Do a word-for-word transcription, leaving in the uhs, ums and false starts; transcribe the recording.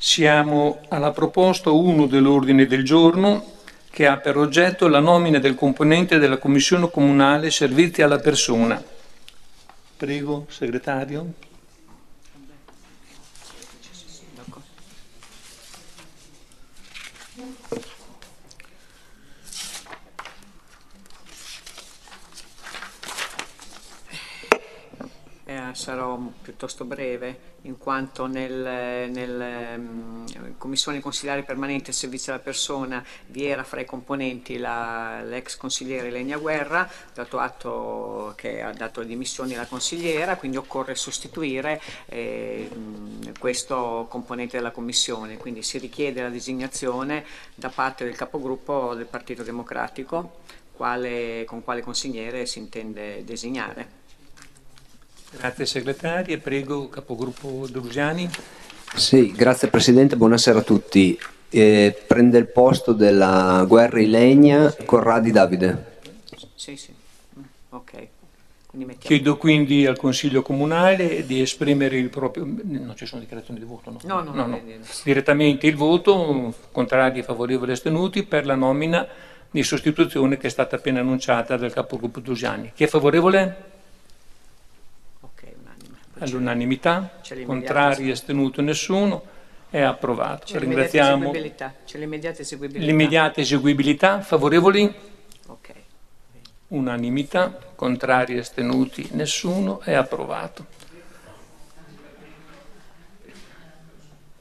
Siamo alla proposta uno dell'ordine del giorno che ha per oggetto la nomina del componente della Commissione Comunale Servizi alla Persona. Prego, segretario. Eh, sarò piuttosto breve, in quanto nel, nel um, Commissione Consigliare Permanente Servizi alla Persona vi era fra i componenti la, l'ex consigliere Lenia Guerra, dato atto che ha dato le dimissioni alla consigliera, quindi occorre sostituire eh, questo componente della Commissione, quindi si richiede la designazione da parte del capogruppo del Partito Democratico, quale, con quale consigliere si intende designare. Grazie segretaria, prego capogruppo Drusiani. Sì, grazie Presidente, buonasera a tutti. Eh, prende il posto della Guerra Ilenia Corradi Davide. Sì, sì, ok. Quindi Chiedo quindi al Consiglio Comunale di esprimere il proprio... Non ci sono dichiarazioni di voto, no? No, no, no, no. no. Direttamente il voto, contrari, favorevoli, astenuti, per la nomina di sostituzione che è stata appena annunciata dal capogruppo Drusiani. Chi è favorevole? All'unanimità, contrari, astenuto nessuno, è approvato. C'è Ringraziamo. C'è l'immediata eseguibilità. L'immediata eseguibilità, favorevoli? Ok. Unanimità, contrari, astenuti nessuno, è approvato.